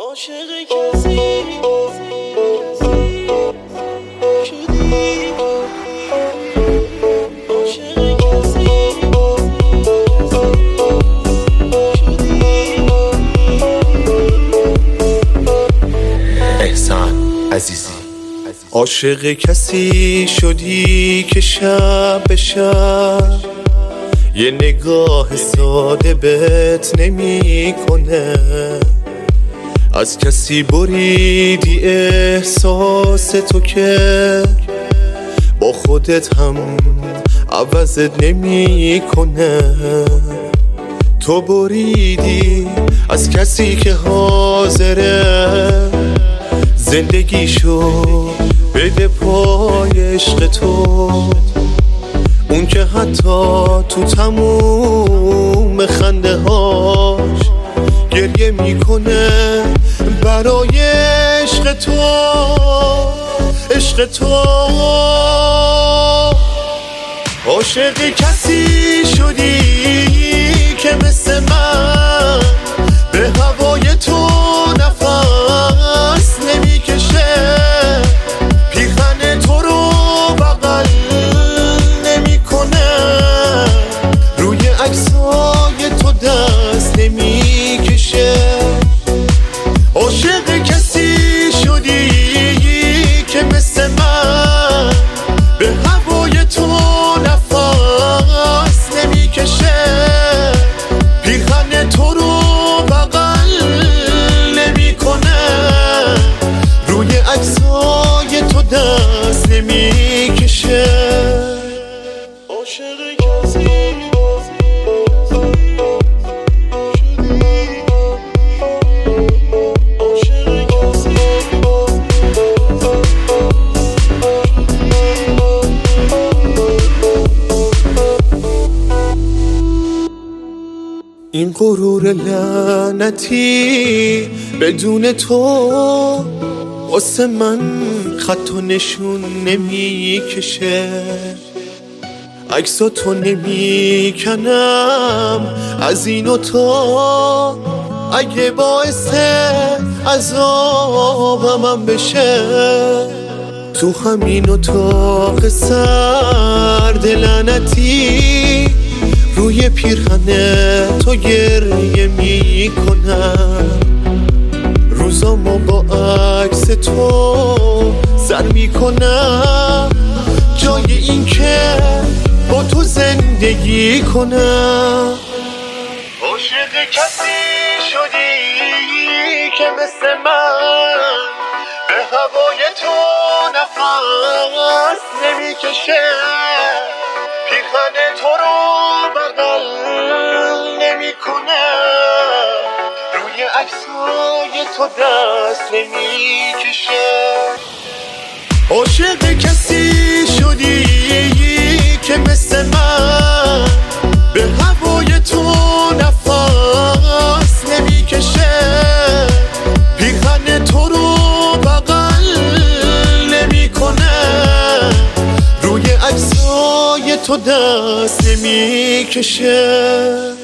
عاشق کسی شدی، عاشق کسی شدی. احسان عزیزی عاشق کسی شدی که شب به شب یه نگاه ساده بهت نمی کنه، از کسی بریدی احساس تو که با خودت هم عوضت نمی کنه. تو بریدی از کسی که حاضره زندگیشو بده پای عشق تو، اون که حتی تو تموم خنده هاش گریه میکنه برای عشق تو، عشق تو. عاشق کسی شدی که مثل من به هوای تو نفس نمیکشه، پیرهن تو رو بغل نمیکنه، روی عکسای تو دست نمیکشه. عاشق کسی شدی که مثل من به هوای تو نفس نمیکشه، پیرهن تو رو بغل نمیکنه، روی عکسای تو دست نمیکشه. عاشق کسی این غرور لعنتی بدون تو واسه من خط و نشون نمیکشه، عکساتو نمیکنم از این و تا، اگه باعث عذابم بشه تو همین اتاق سرد لعنتی روی پیرهن تو گریه میکنم، روزامو با عکس تو سر میکنم جای این که با تو زندگی کنم. عاشق کسی شدی که مثل من به هوای تو نفس نمیکشه، پیرهن تو رو بغل نمیکنه، روی عکسای تو دست نمیکشه. عاشق کسی شدی که مثل من به هوای تو نفس نمیکشه، پیرهن تو رو بغل نمیکنه، روی عکسای تو دست نمیکشه.